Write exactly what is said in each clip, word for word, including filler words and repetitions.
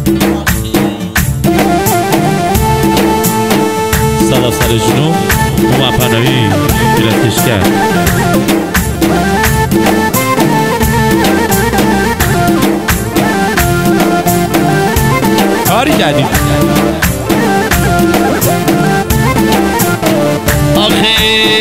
صدا سر جنوب اومد پناهی گیرتش کرد. کاری کردیم آخه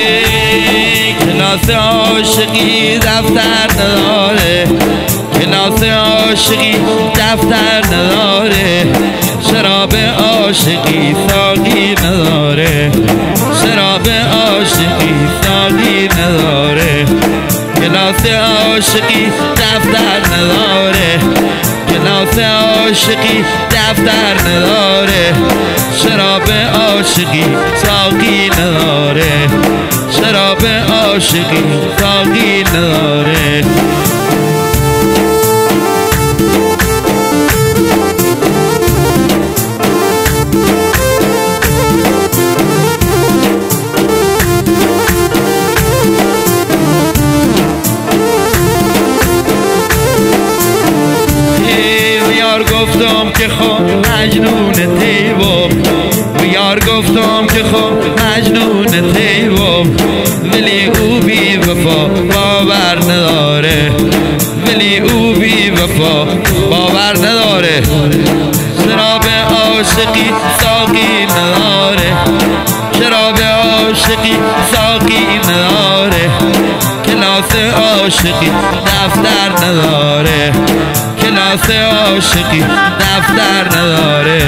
کلاس عاشقی دفتر نداره، کلاس عاشقی دفتر نداره، شراب عاشقی ساقی نداره، شراب عاشقی ساقی نداره، کلاس عاشقی دفتر نداره، کلاس عاشقی دفتر نداره، شراب عاشقی ساقی نداره، شراب عاشقی ساقی نداره. گفتم که خب مجنون تیوم، بیار گفتم که خب مجنون تیوم، ولی او بی وفا باور نداره، ولی او بی وفا باور نداره، شراب عاشقی ساقی نداره، شراب عاشقی ساقی نداره، کلاس عاشقی دفتر نداره، کلاس عاشقی دفتر نداره.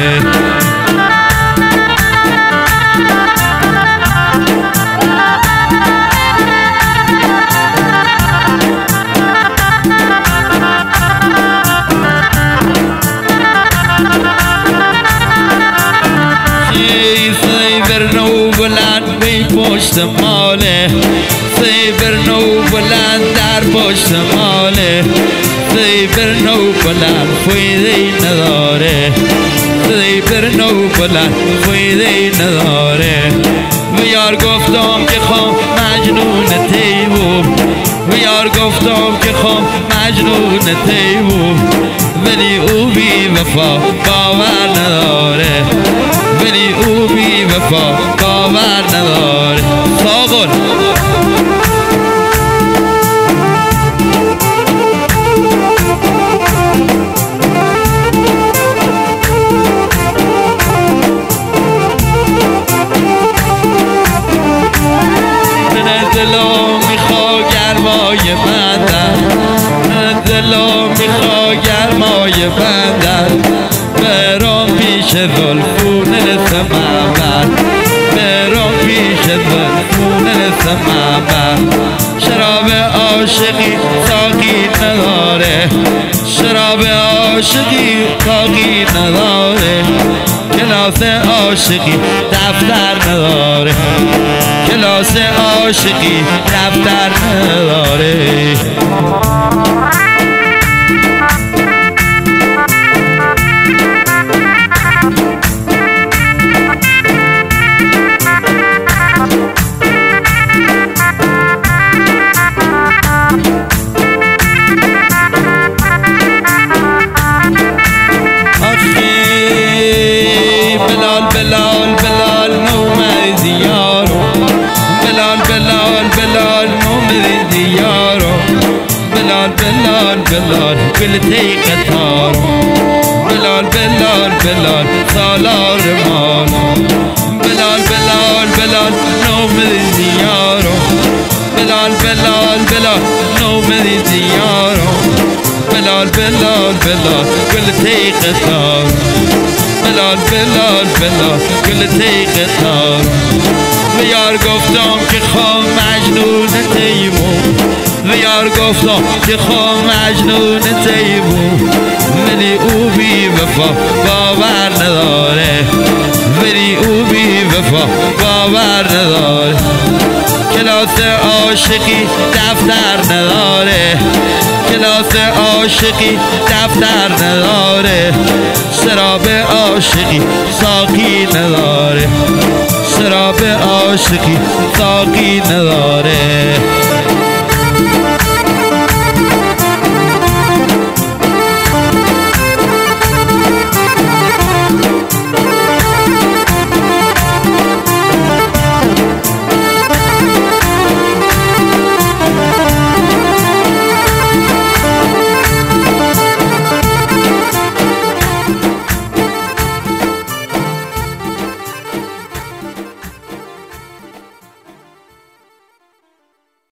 سیبر نو بلند بی پشت ماله، سیبر نو بلند در پشت ماله، سیبر نو بلند فایده نداره، سیبر نو بلند فایده نداره. بیار گفتم که خام مجنون تیوم، بیار گفتم که خام مجنون تیوم، ولی او بی وفا باور نداره، ولی او بی وفا باور نداره. ساقل دلو میخوا گرمای بندن، دلو میخوا گرمای بندن، برام پیش زلفون سمنبر، برام پیش زلفون سمنبر، شراب عاشقی ساقی نداره، شراب عاشقی ساقی نداره، کلاس عاشقی دفتر نداره، کلاس عاشقی دفتر نداره. بلال بلال بلال نوم دیارو، بلال بلال بلال نوم دیارو، بلال بلال بلال گلتی قطارو، بلال بلال بلال سالار مالو، بلال بلال بلال نوم دیارو، بلال بلال بلال نوم دیارو، بلال بلال بلال گلتی قطارو، بلال بلال بلال گلتی قطار. بیار گفتم که خام مجنون تیمون، بیار گفتم که خام مجنون تیمون، ولی او بی وفا باور نداره، ولی او بی وفا باور نداره، کلاس عاشقی دفتر نداره، کلاس عاشقی دفتر نداره، شراب عاشقی ساقی نداره، شراب عاشقی ساقی نداره.